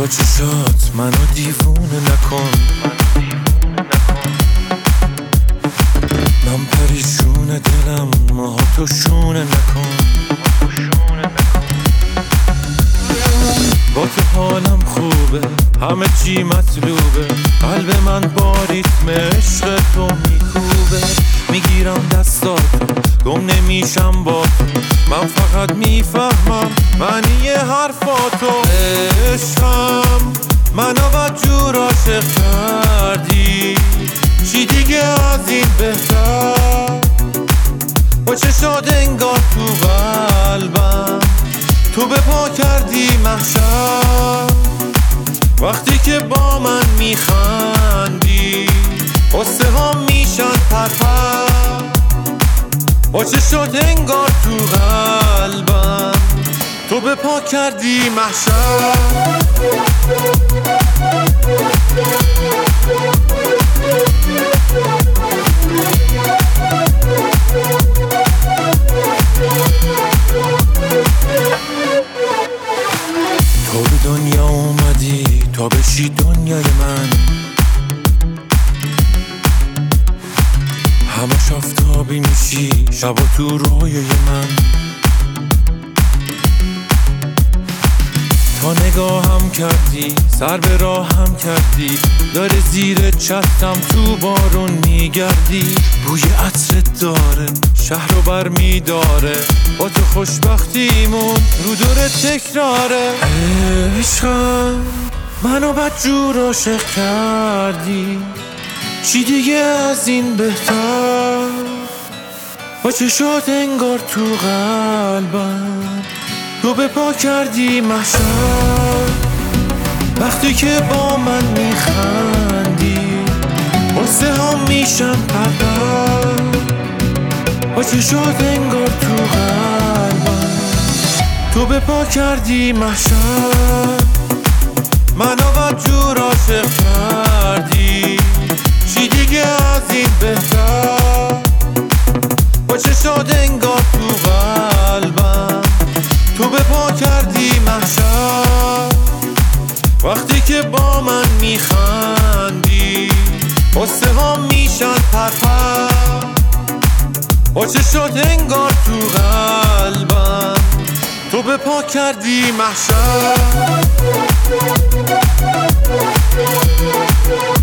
با چشات منو دیوونه نکن، من پریشون دلم موهاتو شونه نکن. با تو حالم خوبه، همه چی مطلوبه، قلب من با ریتم عشق تو میکوبه. میگیرم دستاتو، گم نمیشم با تو، من فقط میفهمم معنی حرفاتو. عشقم منو بدجور عاشق کردی، چی دیگه از این بهتر؟ با چشات انگار تو قلبم تو به پا کردی محشر. وقتی که با من میخندی قصه ها میشن پرپر. با چشات انگار تو قلبم تو به پا کردی محشر. تو به دنیا اومدی تا بشی دنیای من، همش آفتابی میشی شب و تو رویای من. تا نگاهم کردی سر به راهم کردی، داره زیر چترم تو بارون میگردی. بوی عطرت داره شهر رو بر میداره، با تو خوشبختیمون رو دور تکراره. عشقم منو بدجور عاشق کردی، چی دیگه از این بهتر؟ با چشات انگار تو قلبم تو به پا کردی محشر. وقتی که با من میخندی قصه ها میشن پرپر. با چشات انگار تو قلبم تو به پا کردی محشر. منو بدجور عاشق کردی، چی دیگه از این بهتر؟ با چشات انگار تو قلبم تو به پا کردی محشر. وقتی که با من میخندی قصه ها میشن پرپر. با چشات انگار تو قلبم تو به پا کردی محشر.